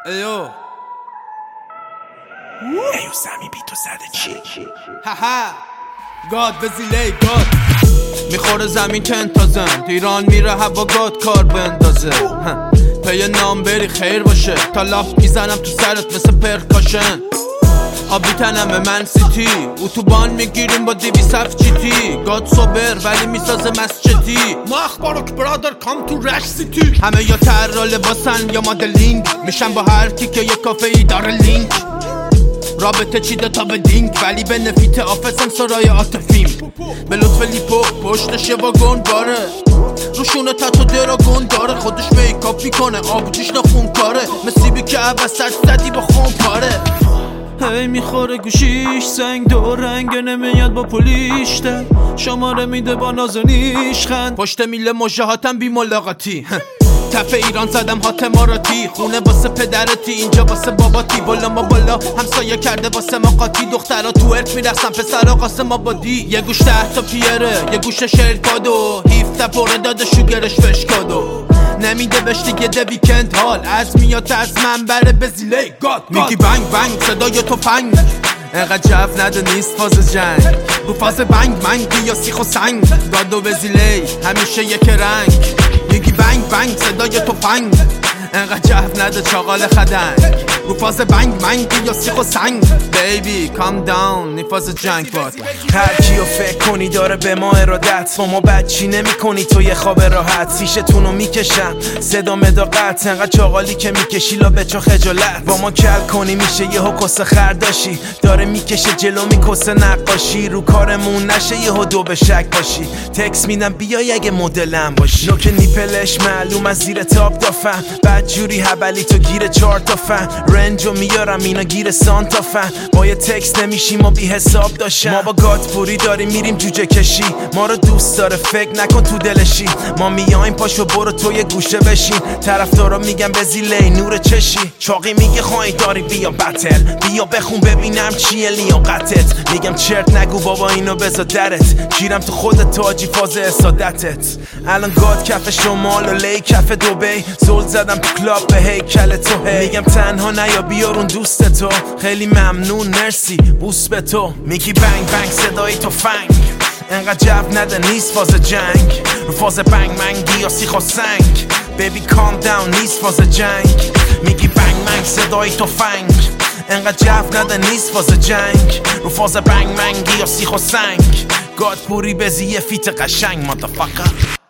ایو سمی بی تو زده چی؟ هاها گاد وزیله گاد میخوره زمین که انتازم ایران میره هوا گاد کار بندازه پی نام بری خیر باشه تا لاف میزنم تو سرت مثل پرکاشن آبی تنم من سیتی اتوبان میگیریم با 207 جیتی گاد صبر ولی میسازه مسجدی ما اخبارک برادر کام تو رش سیتی همه یا تر لباسن یا مدلینگ میشن با هر کی که یه کافه ای داره لینک رابطه چیده تا به دینگ ولی به نفیت آفسم سرای آتفیم به لطف لیپو پشتش یه واگن باره روشونه تاتو دراگون داره خودش میکاپ میکنه آبجیش نخون کاره مسیبی که عوض سرد زدی با خون پاره هی میخوره گوشیش سنگ دو رنگ نمیاد با پولیشته شماره میده با نازنیش خند پشت میله مجاهاتم بی ملاقاتی تف ایران زدم هاتماراتی خونه واسه پدرتی اینجا واسه باباتی بالا ما بالا همسایه کرده واسه ما قاطی دخترها تو ارک میرسن پسرها قاسم آبادی یه گوش 10 تا پیره یه گوش شرکادو 17 پره داده شوگرش فشکادو نمیده بهش دیگه ده ویکند حال از میاد از منبر بزیله گاد میگی بنگ بنگ صدای تفنگ انقدر جو نده نیست فاز جنگ رو فاز بنگ منگ یا سیخ و سنگ گاد و بزیله همیشه یک رنگ میگی بنگ بنگ صدای تفنگ انقدر جو نده چاقال خدنگ رو فاز بنگ منگ یا سیخ و سنگ بیبی کام داون نی فاز جنگ باد هر کیو فکر کنی داره به ما ارادت با ما بچی نمی کنی تو یه خواب راحت سیشتونو میکشم صدا مداقت انقدر چاقالی که میکشی لا بچا خجالت با ما کل کنی میشه یه کسه خرداشی داره میکشه جلو میکسه نقاشی رو کارمون نشه یه دو به شک باشی تکس میدم بیای اگه مدلم باشی نوک نیپلش معلوم از زیر تاپ دافن بعد جوری هبلی تو گیر 4 تا فن رنجو میارم اینا گیر سانتا فن با یه تکس نمیشیم و بی حساب داشتم ما با گاتپوری داریم میریم جوجه کشی ما رو دوست داره فکر نکن تو دلشی ما میایم پاشو برو تو یه گوشه بشین طرفدارا میگن بزیله نور چشی چاقی میگه خواهی داری بیا بتل بیا بخون ببینم چیه لیاقتت میگم چرت نگو بابا اینو بذار درت گیرم تو خودت تاجی فاز اسادتت الان گاد کف شمال و لی کف دبی زل زدم تو کلاب به هیکل تو میگم تنها نیا بیارون دوست تو خیلی ممنون مرسی بوس به تو میگی بنگ بنگ صدای تو فنگ انقدر جو نده نیست فاز جنگ رو فاز بنگ منگی یا سیخ و سنگ بیبی کام داون نیست فاز جنگ میگی بنگ منگ صدای تو فنگ انقدر جو نده نیست فاز جنگ رو فاز بنگ منگی یا سیخ و سنگ گاد پوری بزی یه فیت قشنگ مادرفاکر